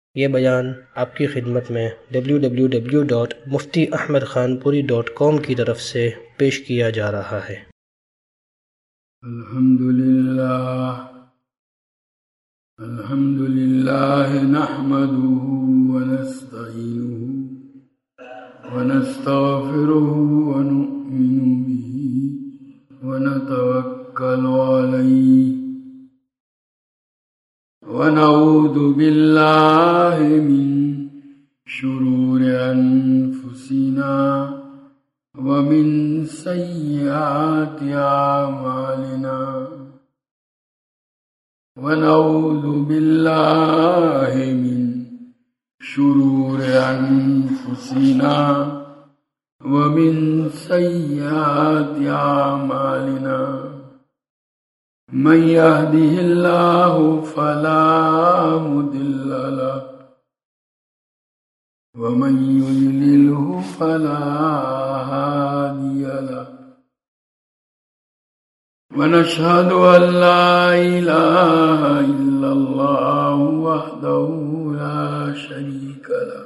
یہ بیان آپ کی خدمت میں www.muftiahmedkhanpuri.com کی طرف سے پیش کیا جا رہا ہے۔ الحمدللہ نحمده ونستعینه ونستغفره ونؤمن به ونتوکل علیہ ونعوذ باللہ من شرور انفسنا ومن سیئات اعمالنا ونعوذ باللہ من شرور انفسنا ومن سیئات اعمالنا من يهده الله فلا مضل له ومن يضلله فلا هادي له ونشهد أن لا إله إلا الله وحده لا شريك له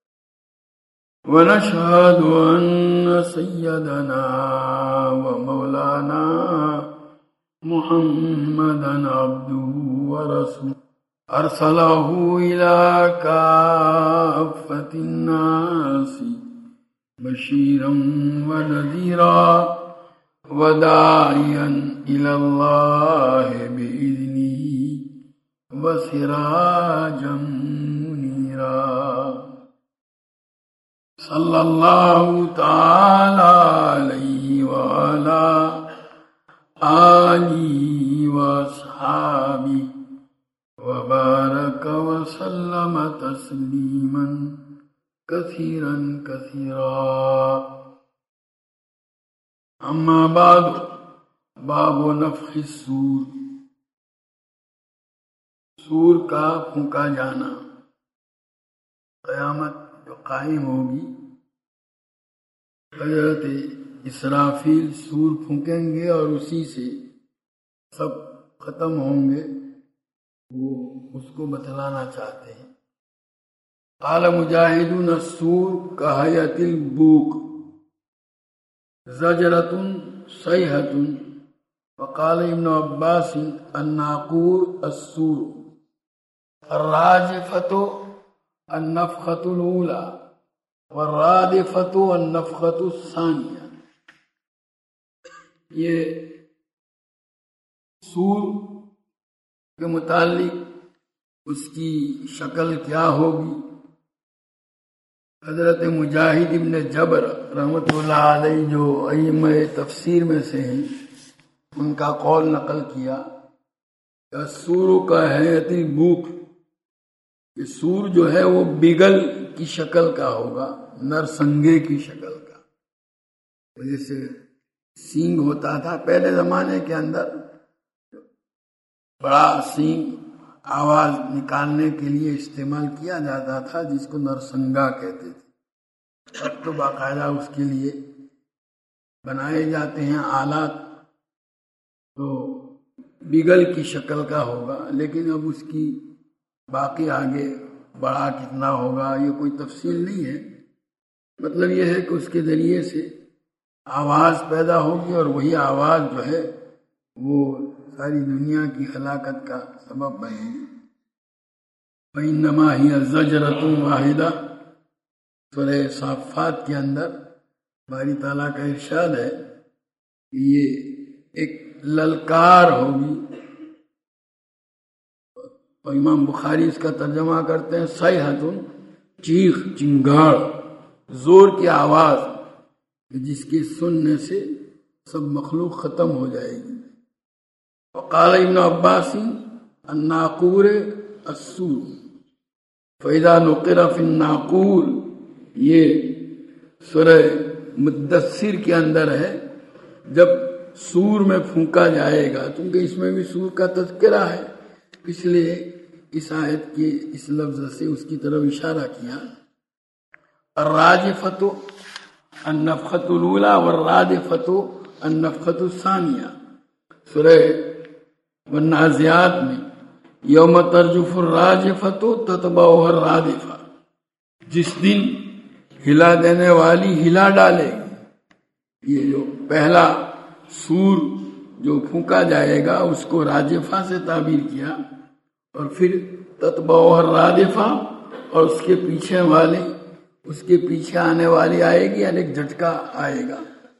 ونشهد أن سيدنا ومولانا محمدًا عبده ورسوله أرسله إلى كافة الناس بشيرا ونذيرا وداعيا إلى الله بإذنه وسراجا منيرا صلى الله تعالى عليه وعلى آلہ واصحابہ وبارک وسلم تسلیما کثیرا کثیرا اما بعد باب نفخ الصور، سور کا پھونکا جانا، قیامت جو قائم ہوگی حضرت اسرافیل سور پھونکیں گے اور اسی سے سب ختم ہوں گے، وہ اس کو بتلانا چاہتے ہیں۔ قال مجاہدون السور کہیۃ البوق زجرۃ صیحۃ، وقال ابن عباس الناقور السور الراجفۃ النفخۃ الاولى والرادفۃ النفخۃ الثانیہ۔ یہ سور کے متعلق اس کی شکل کیا ہوگی، حضرت مجاہد ابن جبر رحمۃ اللہ علیہ جو ائمہ تفسیر میں سے ہیں ان کا قول نقل کیا کہ سور کا ہیئۃ البوق، کہ سور جو ہے وہ بگل کی شکل کا ہوگا، نرسنگے کی شکل کا، جیسے سینگ ہوتا تھا پہلے زمانے کے اندر، بڑا سینگ آواز نکالنے کے لیے استعمال کیا جاتا تھا جس کو نرسنگا کہتے تھے۔ اب تو باقاعدہ اس کے لیے بنائے جاتے ہیں آلات، تو بگل کی شکل کا ہوگا، لیکن اب اس کی باقی آگے بڑا کتنا ہوگا یہ کوئی تفصیل نہیں ہے، مطلب یہ ہے کہ اس کے ذریعے سے آواز پیدا ہوگی اور وہی آواز جو ہے وہ ساری دنیا کی ہلاکت کا سبب بنے گی۔ فَإِنَّمَا هِيَ زَجْرَةٌ وَاحِدَةٌ، سورہ صافات کے اندر باری تعالیٰ کا ارشاد ہے کہ یہ ایک للکار ہوگی، اور امام بخاری اس کا ترجمہ کرتے ہیں صیحۃ، چیخ، چنگاڑ، زور کی آواز جس کے سننے سے سب مخلوق ختم ہو جائے گی۔ وقال ابن عباس الناقور السور، فَإِذَا نُقِرَ فِي النَّاقُورِ، یہ سورہ مدثر کے اندر ہے، جب سور میں پھونکا جائے گا، کیونکہ اس میں بھی سور کا تذکرہ ہے، اس لیے اس آیت کے اس لفظ سے اس کی طرف اشارہ کیا۔ الراجفۃ النفخۃ الاولی والرادفۃ النفخۃ الثانیہ، سورہ والنازعات میں یوم ترجف الراجفۃ تتبعها الرادفہ، جس دن ہلا دینے والی ہلا ڈالے گی۔ یہ جو پہلا سور جو پھونکا جائے گا اس کو راجفہ سے تعبیر کیا، اور پھر تتبعها الرادفہ، اور اس کے پیچھے آنے والی آئے گی، یعنی ایک جھٹکا آئے گا۔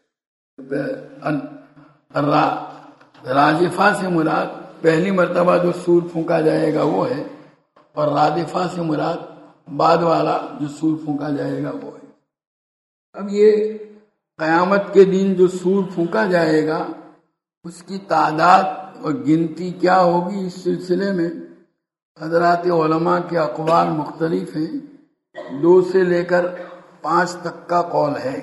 راجفہ سے مراد پہلی مرتبہ جو سور پھونکا جائے گا وہ ہے، اور رادفہ سے مراد بعد والا جو سور پھونکا جائے گا وہ ہے۔ اب یہ قیامت کے دن جو سور پھونکا جائے گا اس کی تعداد اور گنتی کیا ہوگی، اس سلسلے میں حضرات علماء کے اقوال مختلف ہیں، 2 سے لے کر 5 تک کا قول ہے۔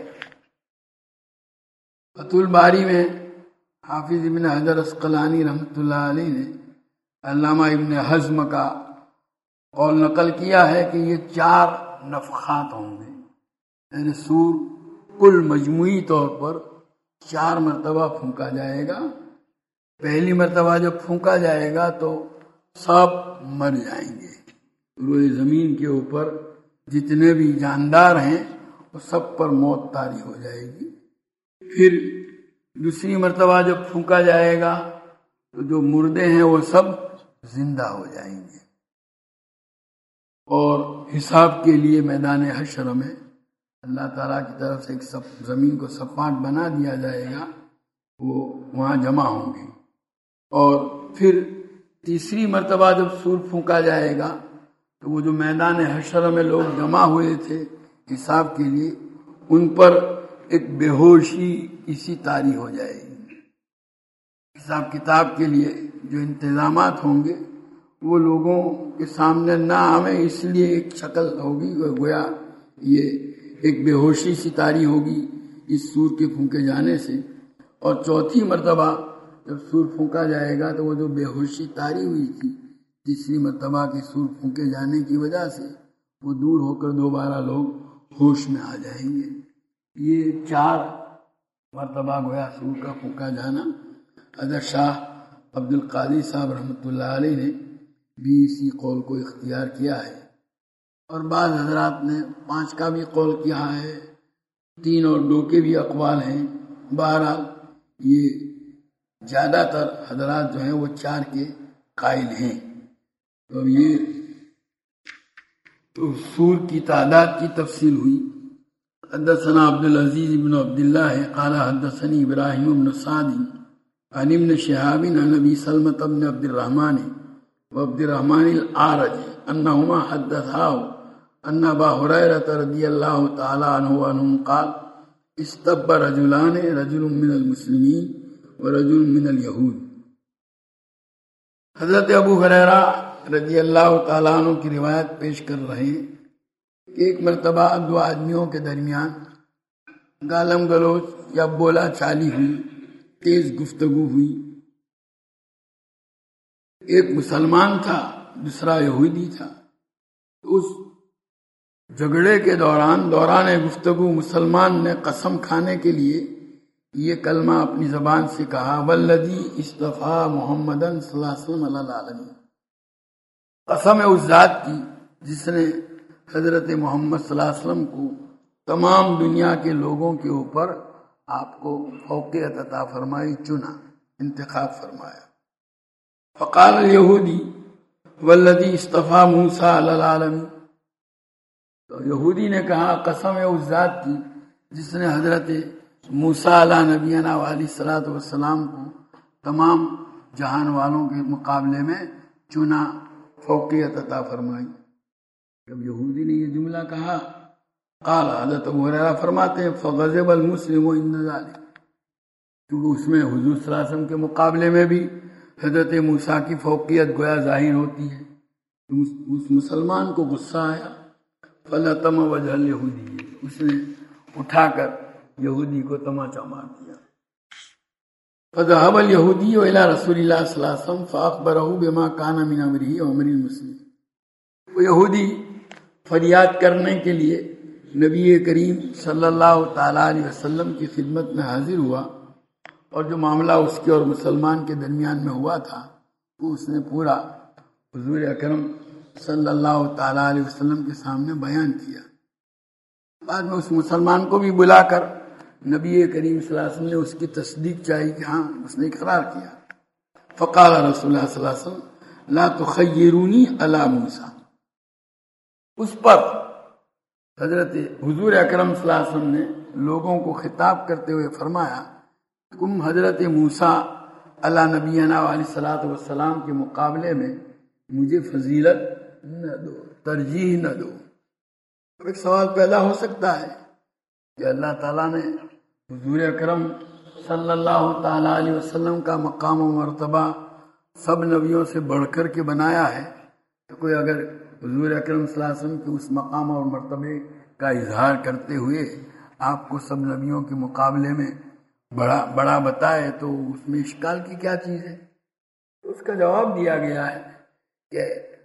فتح الباری میں حافظ ابن حجر عسقلانی رحمۃ اللہ علیہ نے علامہ ابن حزم کا قول نقل کیا ہے کہ یہ 4 نفخات ہوں گے، یعنی سور کل مجموعی طور پر 4 مرتبہ پھونکا جائے گا۔ پہلی مرتبہ جب پھونکا جائے گا تو سب مر جائیں گے، روئے زمین کے اوپر جتنے بھی جاندار ہیں وہ سب پر موت طاری ہو جائے گی۔ پھر دوسری مرتبہ جب پھونکا جائے گا تو جو مردے ہیں وہ سب زندہ ہو جائیں گے، اور حساب کے لیے میدان حشر میں اللہ تعالیٰ کی طرف سے ایک زمین کو سپاٹ بنا دیا جائے گا، وہ وہاں جمع ہوں گے۔ اور پھر تیسری مرتبہ جب سور پھونکا جائے گا تو وہ جو میدان حشر میں لوگ جمع ہوئے تھے حساب کے لیے، ان پر ایک بے ہوشی اسی طاری ہو جائے گی۔ حساب کتاب کے لیے جو انتظامات ہوں گے وہ لوگوں کے سامنے نہ آئیں، اس لیے ایک شکل ہوگی، گویا یہ ایک بے ہوشی سی طاری ہوگی اس سور کے پھونکے جانے سے۔ اور چوتھی مرتبہ جب سور پھونکا جائے گا تو وہ جو بے ہوشی طاری ہوئی تھی تیسری مرتبہ کے سور پھونکے جانے کی وجہ سے وہ دور ہو کر دوبارہ لوگ ہوش میں آ جائیں گے۔ یہ 4 مرتبہ گویا سور کا پھونکا جانا، حضرت شاہ عبد القادر صاحب رحمۃ اللہ علیہ نے بھی اسی قول کو اختیار کیا ہے، اور بعض حضرات نے 5 کا بھی قول کیا ہے، 3 اور 2 کے بھی اقوال ہیں۔ بہرحال یہ زیادہ تر حضرات جو ہیں وہ 4 کے قائل ہیں۔ تو یہ تو سور کی تعداد کی تفصیل ہوئی۔ حدثنا عبد العزیز بن عبد اللہ قال حدثني ابراہیم بن سعد عن ابن شہاب عن ابی سلمة بن عبد الرحمن وعبد الرحمن الأعرج انہما حدثاه ان ابا ہریرہ رضی اللہ تعالی عنہ عنہم قال استب رجلان، رجل من المسلمین ورجل من الیہود۔ حضرت ابو ہریرہ رضی اللہ تعالیٰ عنہ کی روایت پیش کر رہے ہیں کہ ایک مرتبہ 2 آدمیوں کے درمیان گالم گلوچ یا بولا چالی ہوئی، تیز گفتگو ہوئی۔ ایک مسلمان تھا، دوسرا یہودی تھا۔ اس جھگڑے کے دوران گفتگو مسلمان نے قسم کھانے کے لیے یہ کلمہ اپنی زبان سے کہا، والذی اصطفیٰ محمدً صلی اللہ علیہ وسلم علی العالمین، قسم ہے اس ذات کی جس نے حضرت محمد صلی اللہ علیہ وسلم کو تمام دنیا کے لوگوں کے اوپر آپ کو فوقیت عطا فرمائی، چنا، انتخاب فرمایا۔ فقال الیہودی والذی اصطفیٰ موسیٰ علی العالمین، تو یہودی نے کہا قسم ہے اس ذات کی جس نے حضرت موسیٰ علیہ نبینا علیہ الصلوۃ والسلام کو تمام جہان والوں کے مقابلے میں چنا، فوقیت عطا فرمائی۔ جب یہودی نے یہ جملہ کہا، قال، حضرت ابو ہریرہ فرماتے ہیں فغضب المسلم عند ذلک، کیونکہ اس میں حضور صلی اللہ علیہ وسلم کے مقابلے میں بھی حضرت موسیٰ کی فوقیت گویا ظاہر ہوتی ہے۔ اس مسلمان کو غصہ آیا، فلطم وجہ الیہودی، اس نے اٹھا کر یہودی کو تماچا مار دیا۔ فذهب اليهودي الى رسول اللہ صلی اللہ علیہ وسلم فاخبره بما كان من امره وامر المسلمين، وہ یہودی فریاد کرنے کے لیے نبی کریم صلی اللہ تعالی علیہ وسلم کی خدمت میں حاضر ہوا، اور جو معاملہ اس کے اور مسلمان کے درمیان میں ہوا تھا وہ اس نے پورا حضور اکرم صلی اللہ تعالیٰ علیہ وسلم کے سامنے بیان کیا. بعد میں اس مسلمان کو بھی بلا کر نبی کریم صلی اللہ علیہ وسلم نے اس کی تصدیق چاہی کہ ہاں اس نے اقرار کیا. فقال رسول اللہ صلی اللہ علیہ وسلم لا تخیرونی علی موسیٰ. اس پر حضرت حضور اکرم صلی اللہ علیہ وسلم نے لوگوں کو خطاب کرتے ہوئے فرمایا تم حضرت موسیٰ علی نبینا علیہ الصلوۃ والسلام کے مقابلے میں مجھے فضیلت نہ دو، ترجیح نہ دو. ایک سوال پیدا ہو سکتا ہے کہ اللہ تعالیٰ نے حضور اکرم صلی اللہ تعالیٰ علیہ وسلم کا مقام و مرتبہ سب نبیوں سے بڑھ کر کے بنایا ہے، تو کوئی اگر حضور اکرم صلی اللہ علیہ وسلم کے اس مقام اور مرتبے کا اظہار کرتے ہوئے آپ کو سب نبیوں کے مقابلے میں بڑا بتائے تو اس میں اشکال کی کیا چیز ہے؟ اس کا جواب دیا گیا ہے کہ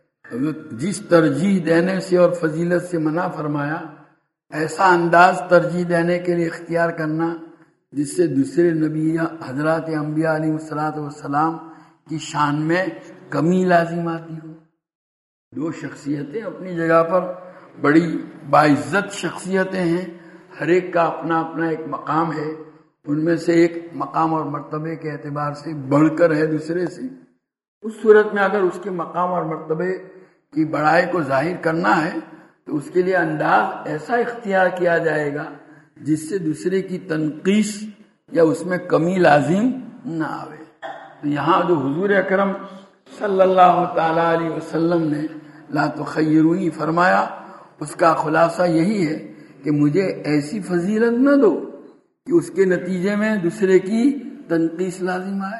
جس ترجیح دینے سے اور فضیلت سے منع فرمایا ایسا انداز ترجیح دینے کے لیے اختیار کرنا جس سے دوسرے نبی حضرات انبیاء علیہ الصلوۃ والسلام کی شان میں کمی لازم آتی ہو. دو شخصیتیں اپنی جگہ پر بڑی باعزت شخصیتیں ہیں، ہر ایک کا اپنا اپنا ایک مقام ہے، ان میں سے ایک مقام اور مرتبے کے اعتبار سے بڑھ کر ہے دوسرے سے. اس صورت میں اگر اس کے مقام اور مرتبے کی بڑائی کو ظاہر کرنا ہے تو اس کے لیے انداز ایسا اختیار کیا جائے گا جس سے دوسرے کی تنقیص یا اس میں کمی لازم نہ آوے. تو یہاں جو حضور اکرم صلی اللہ تعالیٰ علیہ وسلم نے لا تخیرونی فرمایا اس کا خلاصہ یہی ہے کہ مجھے ایسی فضیلت نہ دو کہ اس کے نتیجے میں دوسرے کی تنقیص لازم آئے.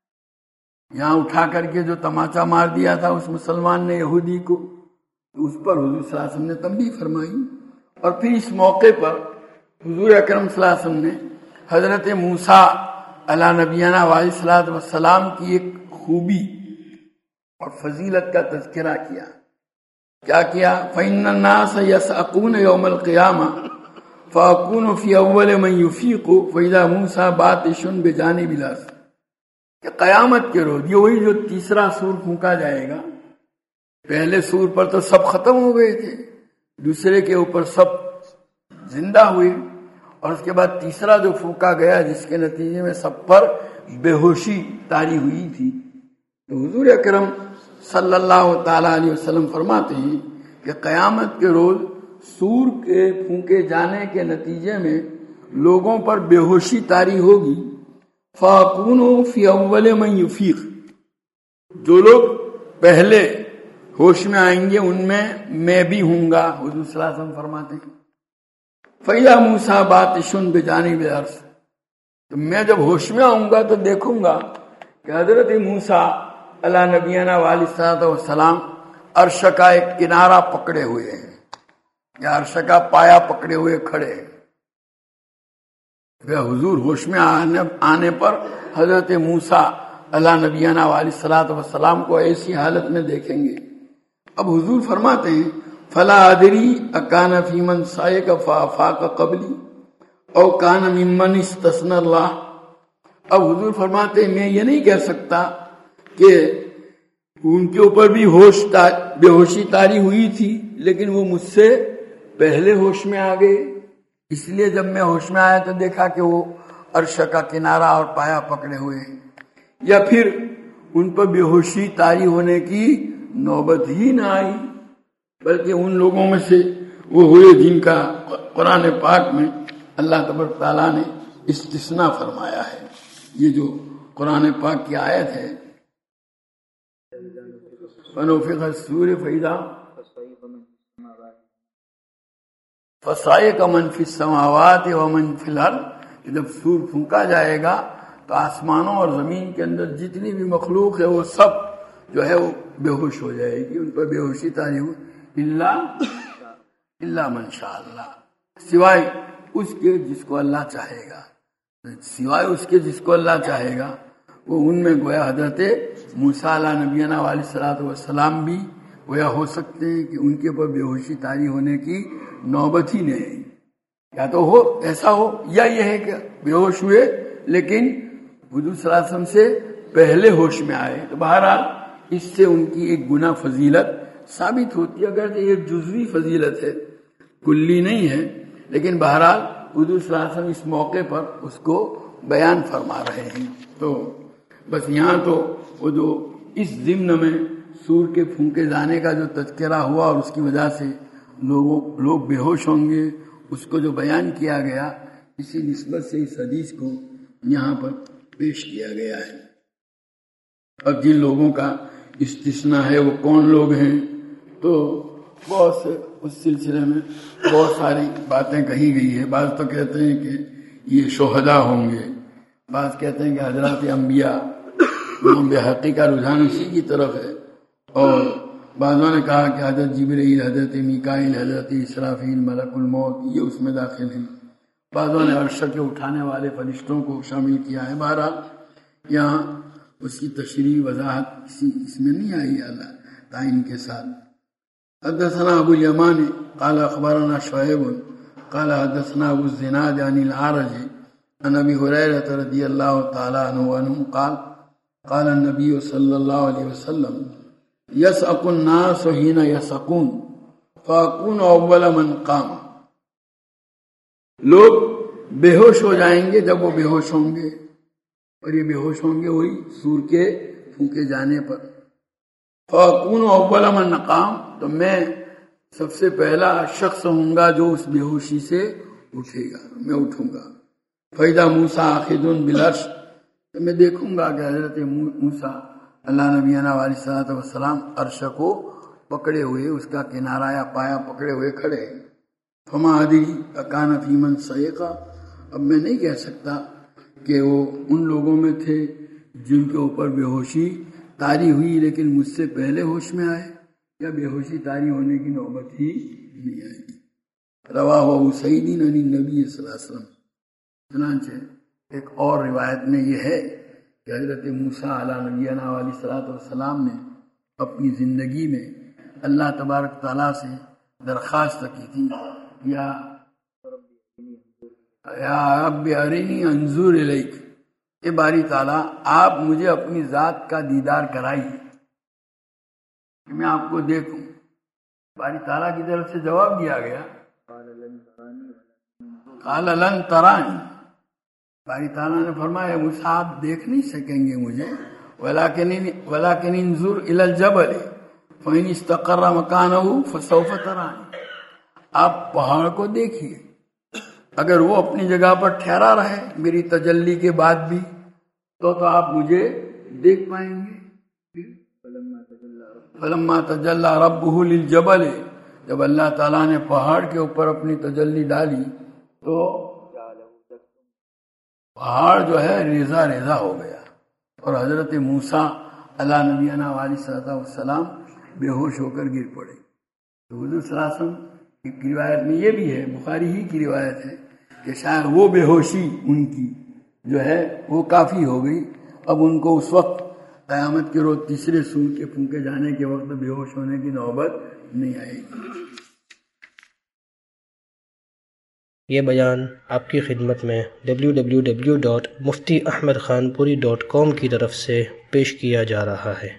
یہاں اٹھا کر کے جو تماچا مار دیا تھا اس مسلمان نے یہودی کو، تو اس پر حضور صلی اللہ علیہ وسلم نے تنبیہ فرمائی. اور پھر اس موقع پر حضور اکرم صلی اللہ علیہ وسلم نے حضرت موسیٰ علی نبینا علیہ الصلوۃ والسلام کی ایک خوبی اور فضیلت کا تذکرہ کیا. کیا کیا؟ فَإِنَّ النَّاسَ يَسْأَقُونَ يَوْمَ الْقِيَامَةِ فَأَكُونُ فِي أَوَّلِ مَنْ يُفِيقُ فَإِذَا مُوسَىٰ بَاطِشٌ بِجَانِبِ الْأَرْضِ. کہ قیامت کے روز یہ وہی جو تیسرا سور پھونکا جائے گا. پہلے سور پر تو سب ختم ہو گئے تھے، دوسرے کے اوپر سب زندہ ہوئے، اور اس کے بعد تیسرا جو پھونکا گیا جس کے نتیجے میں سب پر بے ہوشی طاری ہوئی تھی. تو حضور اکرم صلی اللہ تعالیٰ علیہ وسلم فرماتے ہیں کہ قیامت کے روز سور کے پھونکے جانے کے نتیجے میں لوگوں پر بے ہوشی طاری ہوگی. فَأَكُونُ فِي أَوَّلِ مَنْ يُفِيقُ. جو لوگ پہلے ہوش میں آئیں گے ان میں بھی ہوں گا. حضور صلی اللہ علیہ وسلم فرماتے ہیں فَإِذَا مُوسَىٰ بَاطِشٌ بِجَانِبِ الْأَرْضِ. تو میں جب ہوش میں آؤں گا تو دیکھوں گا کہ حضرت موسیٰ علی نبینا علیہ الصلوۃ والسلام عرش کا ایک کنارہ پکڑے ہوئے ہیں یا عرش کا پایا پکڑے ہوئے کھڑے ہیں. حضور ہوش میں آنے پر حضرت موسیٰ علی نبینا علیہ الصلوۃ والسلام کو ایسی حالت میں دیکھیں گے. اب حضور فرماتے ہیں فلا ادری اکان فی من سائق فافاق قبلی او کان ممن استثنى اللہ. اب حضور فرماتے ہیں میں یہ نہیں کہہ سکتا کہ ان کے اوپر بھی بے ہوشی طاری ہوئی تھی لیکن وہ مجھ سے پہلے ہوش میں آ گئے، اس لیے جب میں ہوش میں آیا تو دیکھا کہ وہ عرش کا کنارہ اور پایا پکڑے ہوئے ہیں، یا پھر ان پر بے ہوشی طاری ہونے کی نوبت ہی نہ آئی، بلکہ ان لوگوں میں سے وہ ہوئے جن کا قرآن پاک میں اللہ تبارک تعالیٰ نے استثناء فرمایا ہے. یہ جو قرآن پاک کی آیت ہے فَنُفِخَ الصُّورِ فَإِذَا فَصَعِقَ مَنْ فِي السَّمَاوَاتِ وَمَنْ فِي الْأَرْضِ. جب سور پھونکا جائے گا تو آسمانوں اور زمین کے اندر جتنی بھی مخلوق ہے وہ سب جو ہے وہ بے ہوش ہو جائے گی، ان پر بے ہوشی طاری ہو الا من شاء اللہ، سوائے اس کے جس کو اللہ چاہے گا. سوائے اس کے جس کو اللہ چاہے گا وہ ان میں گویا حضرت موسیٰ علیہ نبینا علیہ الصلوۃ والسلام بھی گویا ہو سکتے ہیں کہ ان کے اوپر بے ہوشی طاری ہونے کی نوبت ہی نہیں. یا تو ہو ایسا ہو یا یہ ہے کہ بے ہوش ہوئے لیکن حضور صلی اللہ علیہ وسلم سے پہلے ہوش میں آئے. تو بہرحال اس سے ان کی ایک گنا فضیلت ثابت ہوتی ہے، اگر یہ جزوی فضیلت ہے، کلی نہیں ہے، لیکن بہرحال حضور صلی اللہ علیہ وسلم اس موقع پر اس کو بیان فرما رہے ہیں۔ تو بس یہاں تو وہ جو اس ضمن میں سور کے پھونکے جانے کا جو تذکرہ ہوا اور اس کی وجہ سے لوگ بے ہوش ہوں گے، اس کو جو بیان کیا گیا، اسی نسبت سے اس حدیث کو یہاں پر پیش کیا گیا ہے۔ اب جن لوگوں کا استثناء ہے وہ کون لوگ ہیں، تو بہت سے اس سلسلے میں بہت ساری باتیں کہی گئی ہے۔ بعض تو کہتے ہیں کہ یہ شہداء ہوں گے، بعض کہتے ہیں کہ حضرات انبیاء، امام بحقی کا رجحان اسی کی طرف ہے، اور بعضوں نے کہا کہ حضرت جبرائیل، حضرت میکائیل، حضرت اسرافیل، ملک الموت یہ اس میں داخل ہیں۔ بعضوں نے عرش کے اٹھانے والے فرشتوں کو شامل کیا ہے۔ بہرحال یہاں اس کی تشریح وضاحت اس میں نہیں آئی اللہ تعین کے ساتھ۔ حدثنا ابو الیمان قال اخبرنا شعیب قال حدثنا ابو الزناد عن العرج عن ابی ہریرہ رضی اللہ تعالی عنہ قال قال النبی صلی اللہ علیہ وسلم یسعق الناس حین یسعقون فاکون اول من قام، لوگ بے ہوش ہو جائیں گے جب وہ بے ہوش ہوں گے، اور یہ بے ہوش ہوں گے وہی سور کے پھونکے جانے پر۔ فاکون اول من قام، تو میں سب سے پہلا شخص ہوں گا جو اس بے ہوشی سے اٹھے گا، میں اٹھوں گا۔ فَإِذَا مُوسَىٰ آخِذٌ بِالْعَرْشِ، تو میں دیکھوں گا کہ حضرت موسیٰ اللہ نبینا علیہ الصلوۃ والسلام عرش کو پکڑے ہوئے، اس کا کنارہ یا پایا پکڑے ہوئے کھڑے ہیں۔ فما ادری اکان فی من صیقہ، اب میں نہیں کہہ سکتا کہ وہ ان لوگوں میں تھے جن کے اوپر بے ہوشی طاری ہوئی لیکن مجھ سے پہلے ہوش میں آئے، یا بے ہوشی طاری ہونے کی نوبت ہی نہیں آئی۔ رواہ ابو سعید عن النبی صلی اللہ علیہ وسلم۔ چنانچہ ایک اور روایت میں یہ ہے کہ حضرت موسیٰ علیہ نبینا علیہ الصلوۃ والسلام نے اپنی زندگی میں اللہ تبارک تعالیٰ سے درخواست کی تھی، یا رب ارنی انظر الیک، اے باری تعالیٰ آپ مجھے اپنی ذات کا دیدار کرائیے کہ میں آپ کو دیکھوں۔ باری تعالیٰ کی طرف سے جواب دیا گیا، قال لن ترانی، باری تعالیٰ نے فرمایا موسیٰ آپ دیکھ نہیں سکیں گے مجھے، ولکن انظر الی الجبل فإن استقر مکانہ فسوف ترانی، آپ پہاڑ کو دیکھیے، اگر وہ اپنی جگہ پر ٹھہرا رہے میری تجلی کے بعد بھی تو آپ مجھے دیکھ پائیں گے۔ فلما تجلی ربہ للجبل، جب اللہ تعالیٰ نے پہاڑ کے اوپر اپنی تجلی ڈالی تو پہاڑ جو ہے ریزہ ریزہ ہو گیا، اور حضرت موسیٰ علیہ نبینا علیہ الصلوۃ والسلام بے ہوش ہو کر گر پڑے۔ تو حضور صلی اللہ علیہ وسلم کی روایت میں یہ بھی ہے، بخاری ہی کی روایت ہے کہ شاید وہ بے ہوشی ان کی جو ہے وہ کافی ہو گئی، اب ان کو اس وقت قیامت کے روز تیسرے سور کے پھونکے جانے کے وقت بے ہوش ہونے کی نوبت نہیں آئے گی۔ یہ بیان آپ کی خدمت میں www.muftiahmedkhanpuri.com کی طرف سے پیش کیا جا رہا ہے۔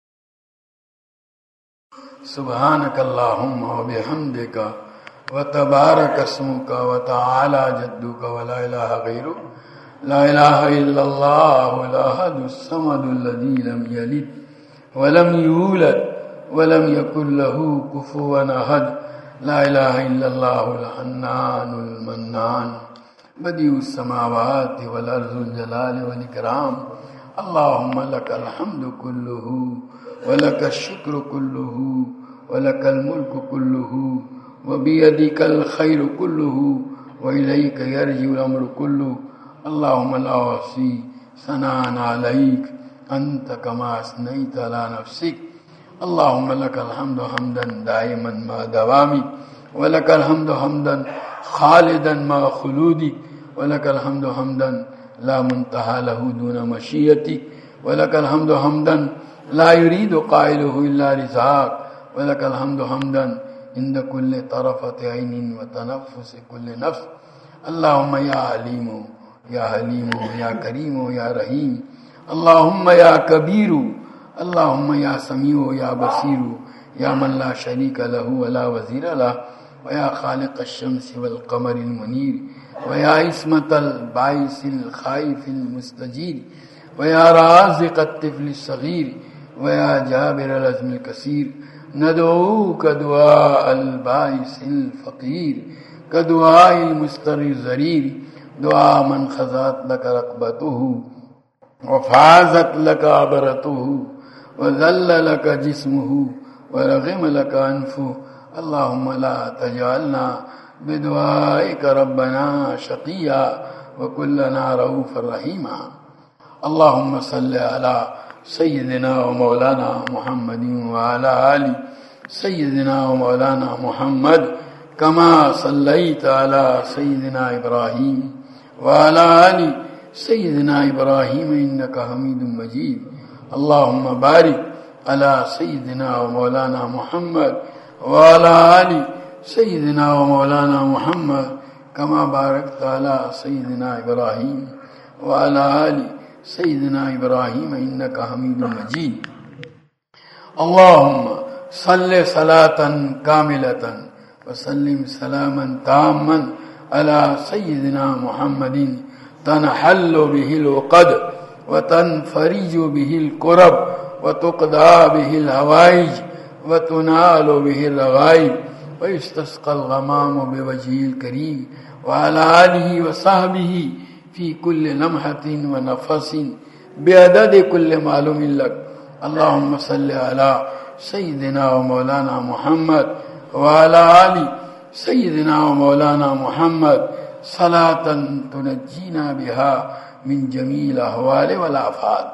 سبحانک اللہم وبحمدک وتبارک اسمک وتعالی جدک ولا الہ غیرک، لا الہ الا اللہ الاحد الصمد الذی لم یلد ولم یولد ولم یکن لہ کفوا احد، لا الہ الا اللہ الحنان المنان، بدیع السماوات والارض الجلال والاکرام، اللہم لک الحمد کلہ ولک الشکر کلہ ولک الملک کلہ وبیدک الخیر کلہ والیک یرجع الامر کلہ، اللہم لا احصی ثناء علیک انت کما اثنیت علی نفسک، اللہم لک الحمد حمدا دائما ما دوامک ولک الحمد حمدا خالدا ما خلودک ولک الحمد حمدا لا منتہا لہ دون مشیتک ولک الحمد حمدا لا يريد قائله إلا رزاق ولك الحمد حمدا عند كل طرفة عين وتنفس كل نفس، اللهم يا عليم يا حليم يا كريم يا رحيم، اللهم يا كبير اللهم يا سميع يا بصير يا من لا شريك له ولا وزير له ويا خالق الشمس والقمر المنير ويا عصمة الباعث الخائف المستجير ويا رازق الطفل الصغير ويا جابر العزم الكثير ندعوك دعاء البائس الفقير كدعاء المستر الزرير دعاء من خضعت لك رقبته وفازت لك عبرته وذل لك جسمه ورغم لك أنفه اللهم لا تجعلنا بدعائك ربنا شقيا وكلنا رؤوفا رحيما اللهم صل على سيدنا ومولانا محمد وعلى آل سيدنا ومولانا محمد كما صليت على سيدنا إبراهيم وعلى آل سيدنا إبراهيم إنك حميد مجيد اللهم بارك على سيدنا ومولانا محمد وعلى آل سيدنا ومولانا محمد كما باركت على سيدنا إبراهيم وعلى آل سيدنا إبراهيم إنك حميد مجيد اللهم صل صلاة كاملة وسلم سلاما تاما على سيدنا محمد تنحل به العقد وتنفرج به الكرب وتقضى به الهوائج وتنال به الرغائب ويستسقى الغمام بوجهه الكريم وعلى آله وصحبه في كل لمحة ونفس بعدد كل معلوم لك اللهم صل على سيدنا ومولانا محمد وعلى آل سيدنا ومولانا محمد صلاة تنجينا بها من جميع الأهوال والآفات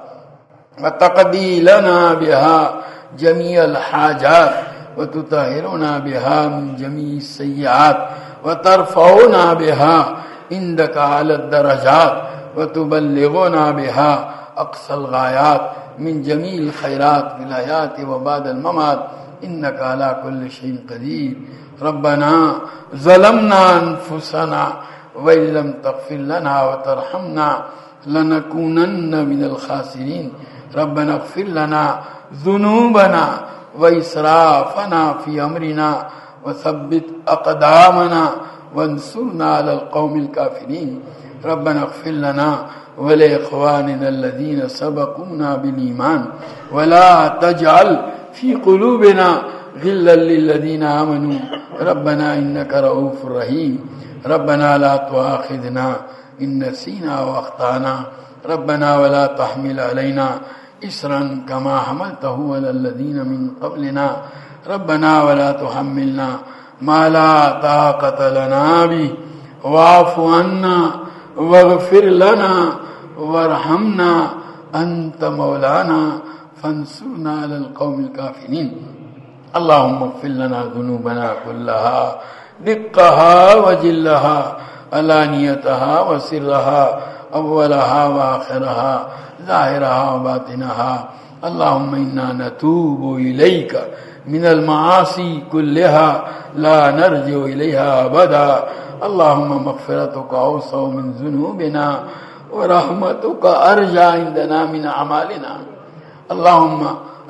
وتقضي لنا بها جميع الحاجات وتطهرنا بها من جميع السيئات وترفعنا بها عندك على الدرجات وتبلغنا بها أقصى الغايات من جميع الخيرات في الحياة وبعد الممات إنك على كل شيء قدير ربنا ظلمنا أنفسنا وإن لم تغفر لنا وترحمنا لنكونن من الخاسرين ربنا اغفر لنا ذنوبنا وإسرافنا في أمرنا وثبت أقدامنا وانصرنا على القوم الكافرين ربنا اغفر لنا ولإخواننا الذين سبقونا بالإيمان ولا تجعل في قلوبنا غلا للذين آمنوا ربنا إنك رؤوف رحيم ربنا لا تؤاخذنا إن نسينا وأخطأنا ربنا ولا تحمل علينا إسرا كما حملته على الذين من قبلنا ربنا ولا تحملنا ما لا طاقة لنا به واعف عنا واغفر لنا وارحمنا أنت مولانا فانصرنا على القوم الكافرين اللهم اغفر لنا ذنوبنا كلها دقها وجلها علانيتها وسرها أولها وآخرها ظاهرها وباطنها اللهم إنا نتوب إليك من المعاصي كلها لا نرجع إليها أبدا اللهم مغفرتك أوسع من ذنوبنا ورحمتك أرجى عندنا من أعمالنا اللهم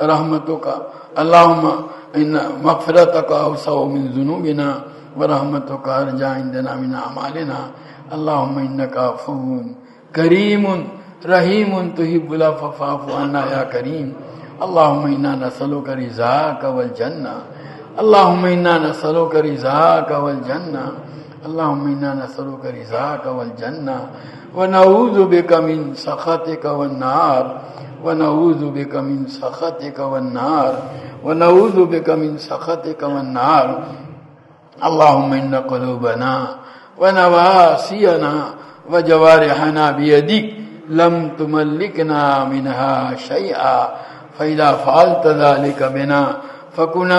إن مغفرتك أوسع من ذنوبنا ورحمتك أرجى عندنا من أعمالنا اللهم إنك عفو كريم رحيم تحب العفو فاعف عنا يا كريم اللهم إنا نسألك رضاك والجنة اللهم إنا نسألك رضاك والجنة اللهم إنا نسألك رضاك والجنة ونعوذ بك من سخطك والنار ونعوذ بك من سخطك والنار ونعوذ بك من سخطك والنار اللهم إن قلوبنا ونواسينا وجوارحنا بيدك لم تملكنا منها شيئا فإذا فعلت ذلك بنا فكن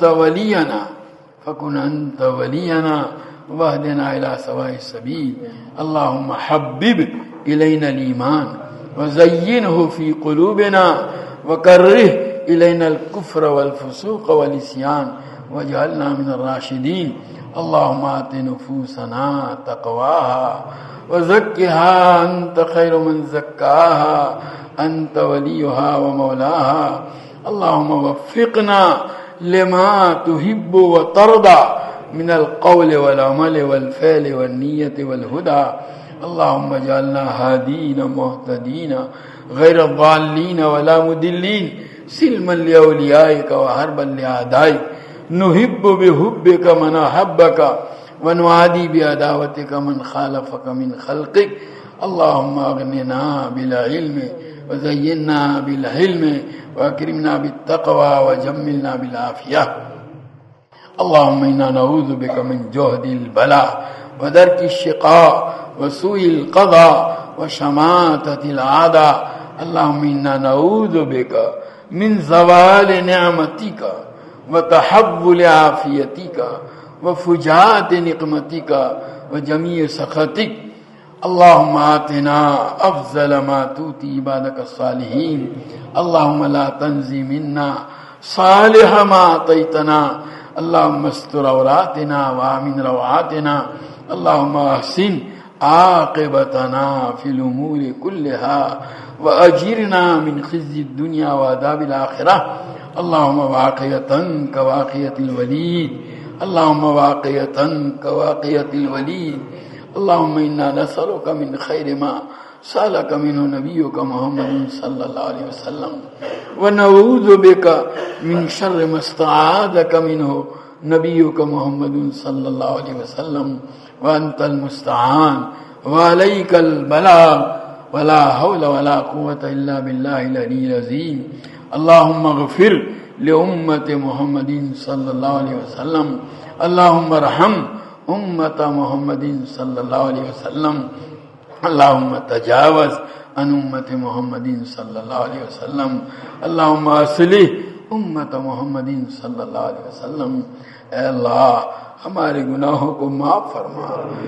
أنت ولينا واهدنا إلى سواء السبيل اللهم حبب إلينا الإيمان وزينه في قلوبنا وكره إلينا الكفر والفسوق والعصيان واجعلنا من الراشدين اللهم آت نفوسنا تقواها وزكها أنت خير من زكاها أنت وليها ومولاها. اللهم وفقنا لما تحب وترضى من القول والعمل والفعل والنية والهدى. اللهم اجعلنا هادين مهتدين غير ضالين ولا مضلين سلما لأوليائك وحربا لأعدائك. نحب بحبك من أحبك ونعادي بعداوتك من خالفك من خلقك. اللهم اغننا بالعلم وزينا بالحلم واكرمنا بالتقوى وجملنا بالعافية. اللهم إنا نعوذ بك من جهد البلاء ودرك الشقاء وسوء القضاء وشماتة الأعداء. اللهم إنا نعوذ بك من زوال نعمتك وتحول عافيتك وفجاءة نقمتك وجميع سخطك. اللهم آتنا أفضل ما تؤتي عبادك الصالحين. اللهم لا تنزي منا صالح ما أعطيتنا. اللهم استر عوراتنا وآمن روعاتنا. اللهم أحسن عاقبتنا في الأمور كلها وأجرنا من خزي الدنيا وعذاب الآخرة. اللهم واقية كواقية الوليد. اللهم واقية كواقية الوليد. اللهم إنا نسألك من خير ما سألك منه نبيك محمد صلى الله عليه وسلم ونعوذ بك من شر ما استعاذك منه نبيك محمد صلى الله عليه وسلم وأنت المستعان وعليك البلاغ ولا حول ولا قوة إلا بالله العلي العظيم. اللهم اغفر لأمة محمد صلى الله عليه وسلم. اللهم ارحم أمة محمد صلى الله عليه وسلم. اللهم تجاوز عن أمة محمد صلى الله عليه وسلم. اللهم اصلح أمة محمد صلى اللہ علیہ وسلم. اے اللہ ہمارے گناہوں کو معاف فرما.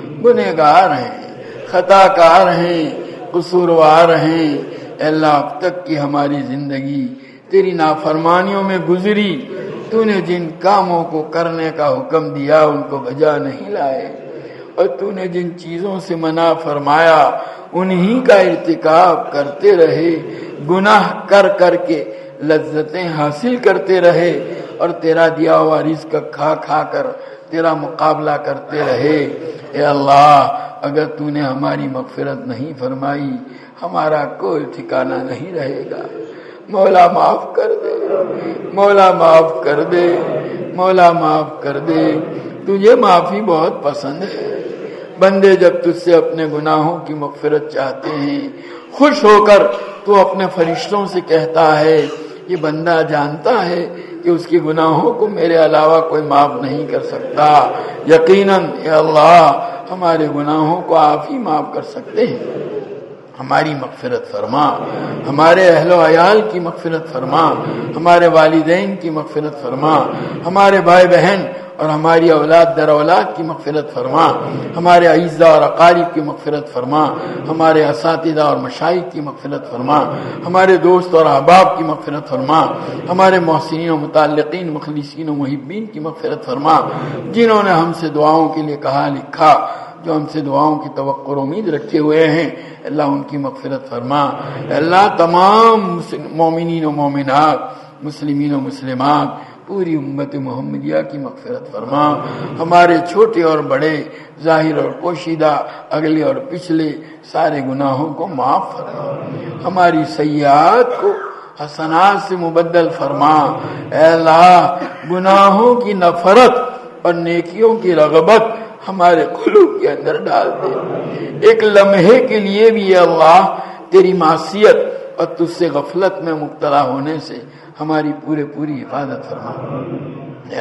گنہگار ہیں، خطا کار ہیں، قصوروار ہیں. اے اللہ اب تک کی ہماری زندگی تیری نافرمانیوں میں گزری. تو نے جن کاموں کو کرنے کا حکم دیا ان کو بجا نہیں لائے، اور تو نے جن چیزوں سے منع فرمایا انہی کا ارتکاب کرتے رہے. گناہ کر کر کے لذتیں حاصل کرتے رہے اور تیرا دیا ہوا رزق کھا کھا کر تیرا مقابلہ کرتے رہے. اے اللہ اگر تو نے ہماری مغفرت نہیں فرمائی ہمارا کوئی ٹھکانہ نہیں رہے گا. مولا معاف کر دے، مولا معاف کر دے، مولا معاف کر دے. تجھے معافی بہت پسند ہے. بندے جب تجھ سے اپنے گناہوں کی مغفرت چاہتے ہیں خوش ہو کر تو اپنے فرشتوں سے کہتا ہے یہ بندہ جانتا ہے کہ اس کے گناہوں کو میرے علاوہ کوئی معاف نہیں کر سکتا. یقیناً اے اللہ ہمارے گناہوں کو آپ ہی معاف کر سکتے ہیں. ہماری مغفرت فرما، ہمارے اہل و عیال کی مغفرت فرما، ہمارے والدین کی مغفرت فرما، ہمارے بھائی بہن اور ہماری اولاد در اولاد کی مغفرت فرما، ہمارے اعزاء اور اقارب کی مغفرت فرما، ہمارے اساتذہ اور مشائخ کی مغفرت فرما، ہمارے دوست اور احباب کی مغفرت فرما، ہمارے محسنین و متعلقین مخلصین و محبین کی مغفرت فرما. جنہوں نے ہم سے دعاؤں کے لیے کہا لکھا، جو ہم سے دعاؤں کی توقع اور امید رکھے ہوئے ہیں، اللہ ان کی مغفرت فرما. اللہ تمام مومنین و مومنات، مسلمین و مسلمات، پوری امت محمدیہ کی مغفرت فرما. ہمارے چھوٹے اور بڑے، ظاہر اور پوشیدہ، اگلے اور پچھلے سارے گناہوں کو معاف فرما. ہماری سیئات کو حسنات سے مبدل فرما. اے اللہ گناہوں کی نفرت اور نیکیوں کی رغبت ہمارے قلوب کے اندر ڈال دے. ایک لمحے کے لیے بھی اے اللہ تیری معصیت اور تجھ سے غفلت میں مبتلا ہونے سے ہماری پوری حفاظت فرما. اے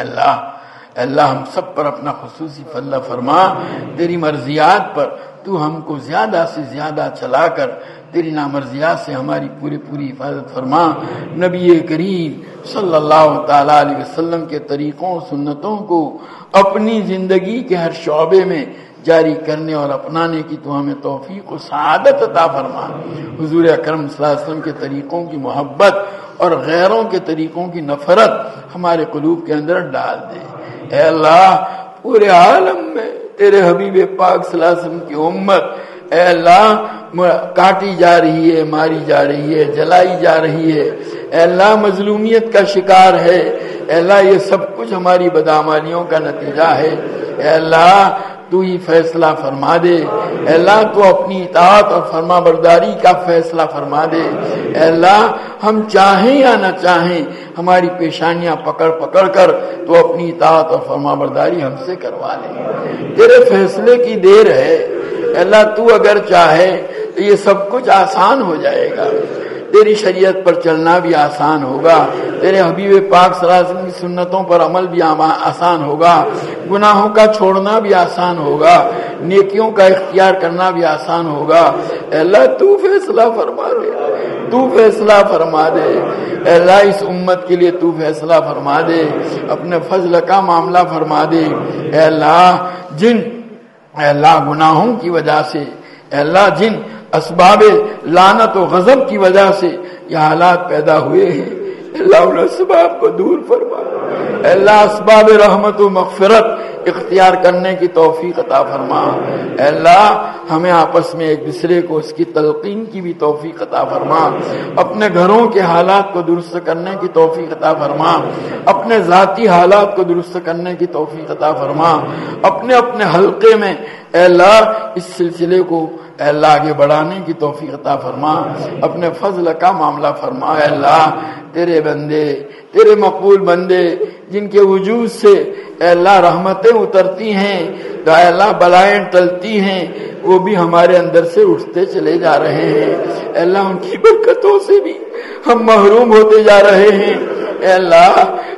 اللہ ہم سب پر اپنا خصوصی فضل فرما. تیری مرضیات پر تو ہم کو زیادہ سے زیادہ چلا کر تیری نامرضیات سے ہماری پوری حفاظت فرما. نبی کریم صلی اللہ تعالی علیہ وسلم کے طریقوں سنتوں کو اپنی زندگی کے ہر شعبے میں جاری کرنے اور اپنانے کی تو ہمیں توفیق و سعادت عطا فرما. حضور اکرم صلی اللہ علیہ وسلم کے طریقوں کی محبت اور غیروں کے طریقوں کی نفرت ہمارے قلوب کے اندر ڈال دے. اے اللہ پورے عالم میں تیرے حبیب پاک صلی اللہ علیہ وسلم کی امت اے اللہ کاٹی جا رہی ہے، ماری جا رہی ہے، جلائی جا رہی ہے، اے اللہ مظلومیت کا شکار ہے، اے اللہ یہ سب کچھ ہماری بدعمالیوں کا نتیجہ ہے، اے اللہ تو ہی فیصلہ فرما دے، اے اللہ تو اپنی اطاعت اور فرما برداری کا فیصلہ فرما دے، اے اللہ ہم چاہیں یا نہ چاہیں ہماری پیشانیاں پکڑ پکڑ کر تو اپنی اطاعت اور فرما برداری ہم سے کروا لے، تیرے فیصلے کی دیر ہے، اے اللہ تو اگر چاہے تو یہ سب کچھ آسان ہو جائے گا، تیری شریعت پر چلنا بھی آسان ہوگا، تیرے حبیب پاک صلی اللہ علیہ وسلم کی سنتوں پر عمل بھی آسان ہوگا، گناہوں کا چھوڑنا بھی آسان ہوگا، نیکیوں کا اختیار کرنا بھی آسان ہوگا، اے اللہ تو فیصلہ فرما دے، تو فیصلہ فرما دے، اے اللہ اس امت کے لیے تو فیصلہ فرما دے، اپنے فضل کا معاملہ فرما دے، اے اللہ گناہوں کی وجہ سے، اے اللہ جن اسباب لعنت و غضب کی وجہ سے یہ حالات پیدا ہوئے ہیں، اللہ ان اسباب کو دور فرما، اے اللہ اسباب رحمت و مغفرت اختیار کرنے کی توفیق عطا فرما، اے اللہ ہمیں آپس میں ایک دوسرے کو اس کی تلقین کی بھی توفیق عطا فرما، اپنے گھروں کے حالات کو درست کرنے کی توفیق عطا فرما، اپنے ذاتی حالات کو درست کرنے کی توفیق عطا فرما، اپنے اپنے حلقے میں اے اللہ اس سلسلے کو اے اللہ آگے بڑھانے کی توفیق عطا فرما، اپنے فضل کا معاملہ فرما، اے اللہ تیرے بندے، تیرے مقبول بندے جن کے وجود سے اے اللہ رحمتیں اترتی ہیں، اے اللہ بلائیں ٹلتی ہیں، وہ بھی ہمارے اندر سے اٹھتے چلے جا رہے ہیں، اے اللہ ان کی برکتوں سے بھی ہم محروم ہوتے جا رہے ہیں، اے اللہ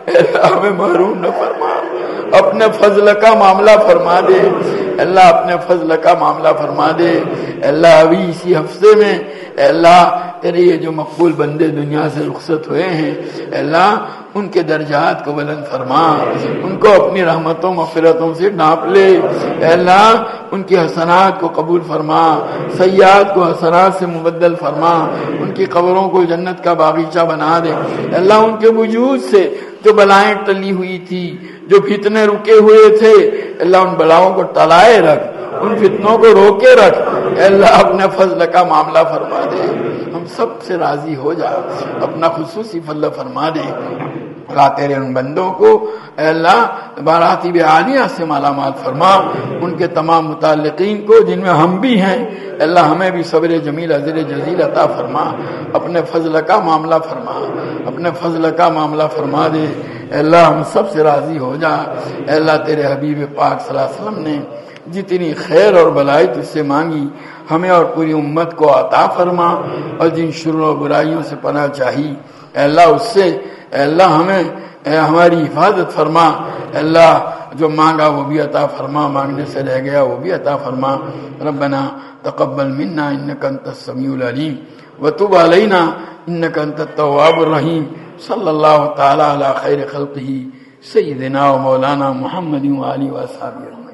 ہمیں محروم نہ فرما، اپنے فضل کا معاملہ فرما دے، اللہ اپنے فضل کا معاملہ فرما دے، اللہ ابھی اسی ہفتے میں اے اللہ تیرے یہ جو مقبول بندے دنیا سے رخصت ہوئے ہیں، اے اللہ ان کے درجات کو بلند فرما، ان کو اپنی رحمتوں مغفرتوں سے ڈھانپ لے، اے اللہ ان کی حسنات کو قبول فرما، سیئات کو حسنات سے مبدل فرما، ان کی قبروں کو جنت کا باغیچہ بنا دے، اے اللہ ان کے وجود سے جو بلائیں ٹلی ہوئی تھی، جو فتنے رکے ہوئے تھے، اللہ ان بلاؤں کو ٹلائے رکھ، ان فتنوں کو روکے رکھ، اے اللہ اپنے فضل کا معاملہ فرما دے، ہم سب سے راضی ہو جا، اپنا خصوصی فضل فرما دے، اللہ تیرے ان بندوں کو اے اللہ مراتب عالیہ سے مالا مال فرما، ان کے تمام متعلقین کو جن میں ہم بھی ہیں، اے اللہ ہمیں بھی صبر جمیل اجر جزیل عطا فرما، اپنے فضل کا معاملہ فرما، اپنے فضل کا معاملہ فرما دے، اے اللہ ہم سب سے راضی ہو جا، اے اللہ تیرے حبیب پاک صلی اللہ علیہ وسلم نے جتنی خیر اور بلائی تجھ سے مانگی ہمیں اور پوری امت کو عطا فرما، اور جن شرور و برائیوں سے پناہ چاہی اے اللہ اس سے اے اللہ ہمیں ہماری حفاظت فرما، اے اللہ جو مانگا وہ بھی عطا فرما، مانگنے سے رہ گیا وہ بھی عطا فرما، ربنا تقبل منا انک انت السمیع العلیم وتب علینا انک انت التواب الرحیم، صلی اللہ تعالی علی خیر خلقہ سیدنا و مولانا محمد وآلہ وصحبہ اجمعین۔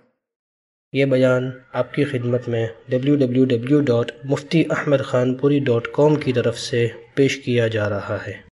یہ بیان آپ کی خدمت میں www.muftiahmedkhanpuri.com کی طرف سے پیش کیا جا رہا ہے۔